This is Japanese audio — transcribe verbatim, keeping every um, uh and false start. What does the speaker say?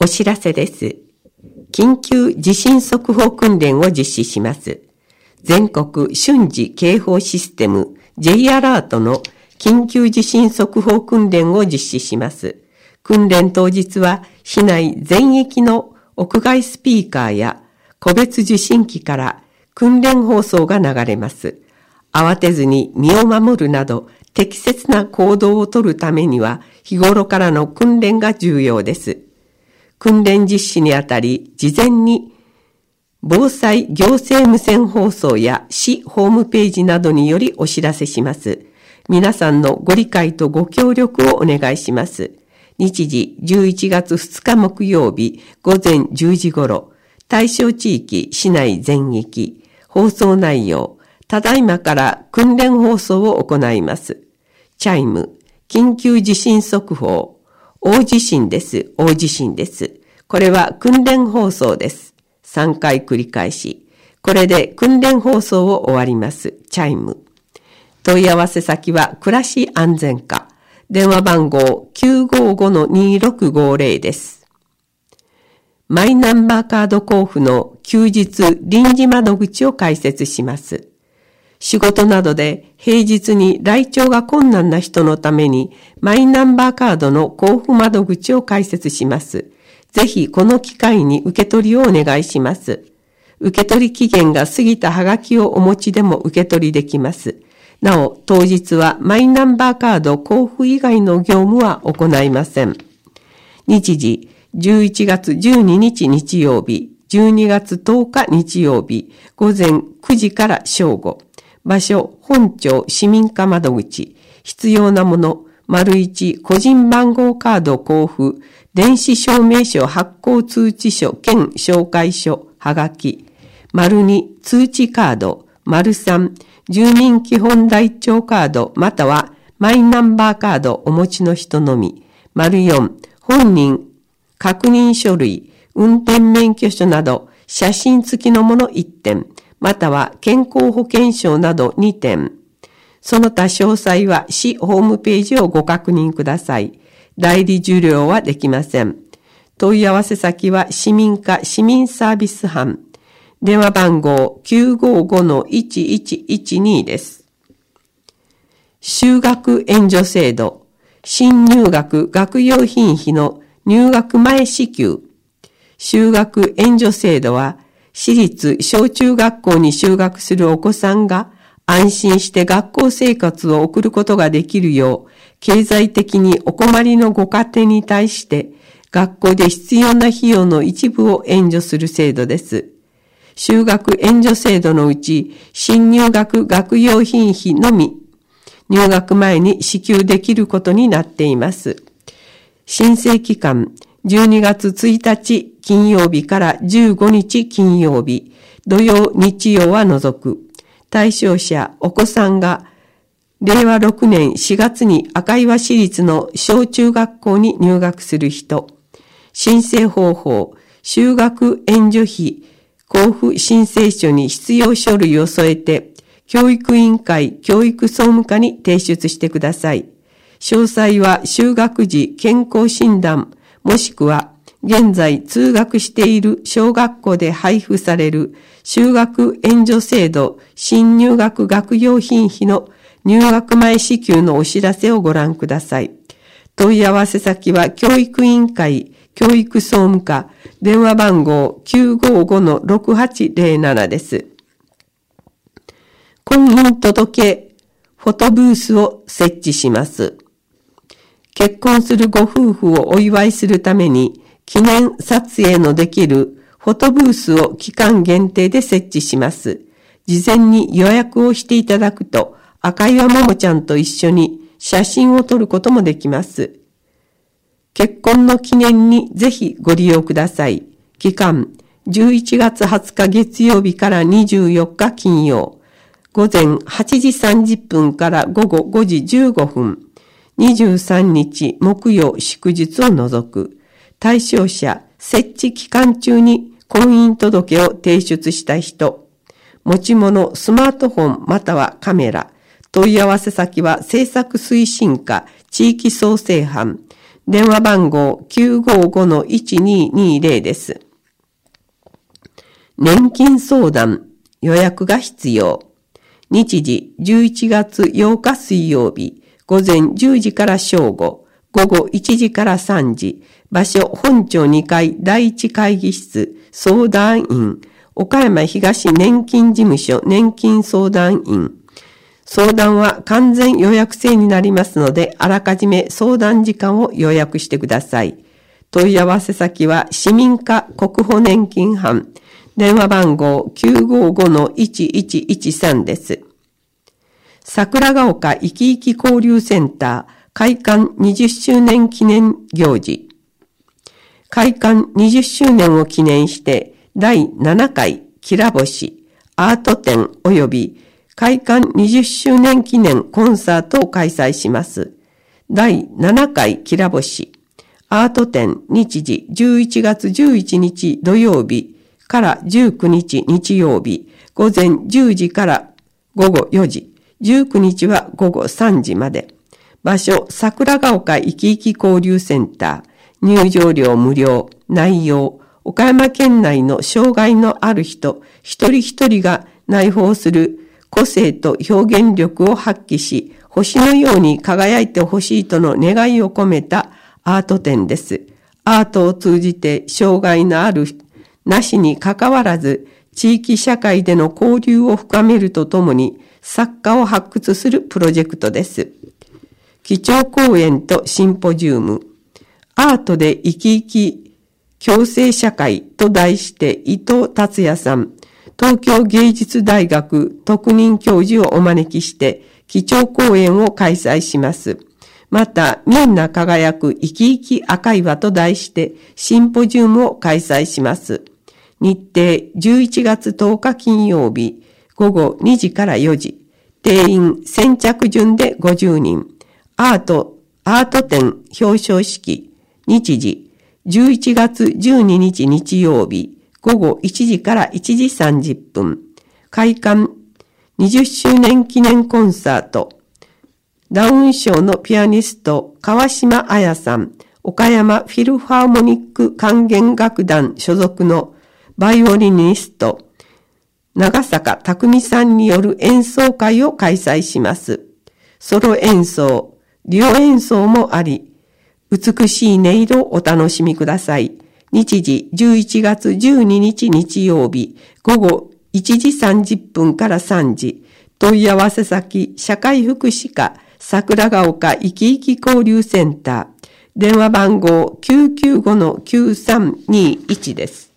知らせです。緊急地震速報訓練を実施します。全国瞬時警報システム J アラートの緊急地震速報訓練を実施します。訓練当日は市内全域の屋外スピーカーや個別受信機から訓練放送が流れます。慌てずに身を守るなど適切な行動をとるためには日頃からの訓練が重要です。訓練実施にあたり事前に防災行政無線放送や市ホームページなどによりお知らせします。皆さんのご理解とご協力をお願いします。日時じゅういちがつふつか木曜日午前じゅうじ頃、対象地域市内全域、放送内容、ただいまから訓練放送を行います。チャイム、緊急地震速報、大地震です、大地震です。これは訓練放送です。さんかい繰り返し。これで訓練放送を終わります。チャイム。問い合わせ先は暮らし安全課。電話番号 きゅうごごのにろくごぜろ です。マイナンバーカード交付の休日臨時窓口を開設します。仕事などで平日に来庁が困難な人のためにマイナンバーカードの交付窓口を開設します。ぜひこの機会に受け取りをお願いします。受け取り期限が過ぎたハガキをお持ちでも受け取りできます。なお、当日はマイナンバーカード交付以外の業務は行いません。日時、じゅういちがつじゅうににち日曜日、じゅうにがつとおか日曜日、午前くじから正午。場所、本庁市民課窓口。必要なもの、丸一個人番号カード交付、電子証明書発行通知書兼紹介書、はがき。丸二通知カード、丸三住民基本台帳カードまたはマイナンバーカードお持ちの人のみ。丸四本人確認書類、運転免許証など写真付きのものいってん、または健康保険証などにてん。その他詳細は市ホームページをご確認ください。代理受領はできません。問い合わせ先は市民課市民サービス班。電話番号 きゅうごごのいちいちいちに です。就学援助制度。新入学学用品費の入学前支給。就学援助制度は、私立小中学校に就学するお子さんが安心して学校生活を送ることができるよう、経済的にお困りのご家庭に対して、学校で必要な費用の一部を援助する制度です。就学援助制度のうち、新入学学用品費のみ、入学前に支給できることになっています。申請期間、じゅうにがつついたち金曜日からじゅうごにち金曜日、土曜日曜は除く。対象者、お子さんが、れいわろくねんしがつに赤岩市立の小中学校に入学する人。申請方法、就学援助費、交付申請書に必要書類を添えて、教育委員会教育総務課に提出してください。詳細は就学時健康診断、もしくは現在通学している小学校で配布される就学援助制度新入学学用品費の入学前支給のお知らせをご覧ください。問い合わせ先は教育委員会教育総務課、電話番号 きゅうごごのろくはちぜろなな です。婚姻届フォトブースを設置します。結婚するご夫婦をお祝いするために記念撮影のできるフォトブースを期間限定で設置します。事前に予約をしていただくと赤岩ももちゃんと一緒に写真を撮ることもできます。結婚の記念にぜひご利用ください。期間、じゅういちがつはつか月曜日からにじゅうよっか金曜、午前はちじさんじゅっぷんから午後ごじじゅうごふん、にじゅうさんにち木曜祝日を除く。対象者、設置期間中に婚姻届を提出した人、持ち物、スマートフォンまたはカメラ、問い合わせ先は政策推進課地域創生班、 電話番号 きゅうごごのいちににゼロ です。年金相談、予約が必要。日時じゅういちがつようか水曜日、午前じゅうじから正午、午後いちじからさんじ、場所本町にかいだいいち会議室、相談員、岡山東年金事務所年金相談員。相談は完全予約制になりますので、あらかじめ相談時間を予約してください。問い合わせ先は市民課国保年金班、電話番号 きゅうごごのいちいちいちさん です。桜ヶ丘いきいき交流センター開館にじゅっしゅうねん記念行事。開館にじゅっしゅうねんを記念してだいななかいきら星アート展及び開館にじゅっしゅうねん記念コンサートを開催します。だいななかいきら星アート展日時じゅういちがつじゅういちにち土曜日からじゅうくにち日曜日午前じゅうじからごごよじ、じゅうくにちはごごさんじまで。場所桜ヶ丘いきいき交流センター、入場料無料。内容、岡山県内の障害のある人一人一人が内包する個性と表現力を発揮し、星のように輝いてほしいとの願いを込めたアート展です。アートを通じて障害のあるなしにかかわらず、地域社会での交流を深めるとともに、作家を発掘するプロジェクトです。基調講演とシンポジウム、アートで生き生き共生社会と題して伊藤達也さん、東京芸術大学特任教授をお招きして、基調講演を開催します。また、みんな輝く生き生き赤岩と題して、シンポジウムを開催します。日程じゅういちがつとおか金曜日、午後にじからよじ、定員先着順でごじゅうにん、アート、アート展表彰式、日時じゅういちがつじゅうににち日曜日、午後いちじからいちじさんじゅっぷん、開館にじゅっしゅうねん記念コンサート、ダウン症のピアニスト川島彩さん、岡山フィルハーモニック管弦楽団所属のバイオリニスト長坂匠さんによる演奏会を開催します。ソロ演奏、デュオ演奏もあり、美しい音色をお楽しみください。日時じゅういちがつじゅうににち日曜日、午後いちじさんじゅっぷんからさんじ、問い合わせ先、社会福祉課、桜ヶ丘いきいき交流センター、電話番号 きゅうきゅうごのきゅうさんにいち です。